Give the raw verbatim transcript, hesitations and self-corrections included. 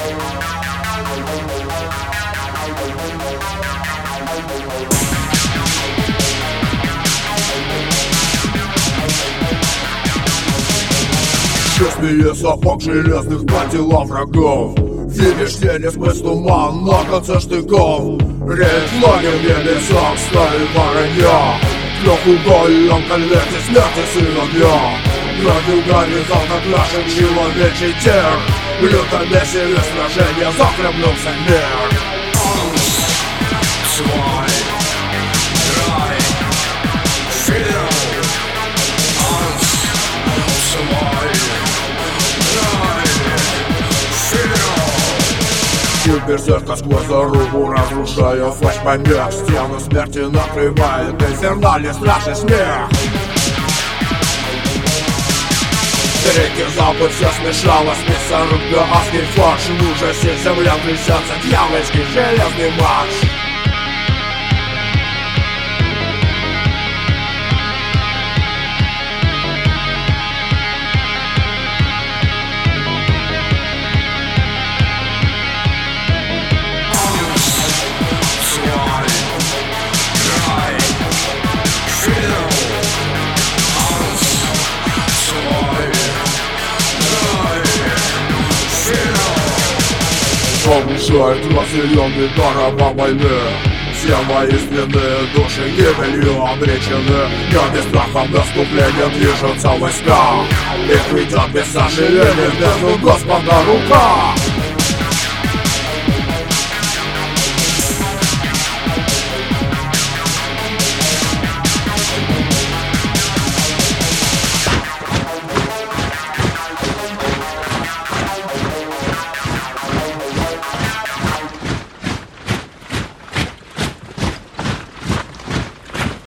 Шествие сапог железных на тела врагов. Видишь тени сквозь туман на конце штыков. Рейд лагерь в небесах стали воронья. В трехугольном конверте смерти сын огня. Градил горизонт от наших человечий тер. В лютом месиве сражения захлебнулся мир. Свой рай, фидел, анс, свой рай, фидел. Берсерка сквозь зарубу, разрушая флешмобег. Стену смерти накрывает инфернальный страшный смех. Реки запад все смешалось, мясоруб да адский фарш. В ужасе земля трясется, дьявольский железный марш. Повышает разъяренный барабан войны. Все воинственные души гибелью обречены. Я без страха наступления движутся войска. Их ведет без сожаления, без Господа рука.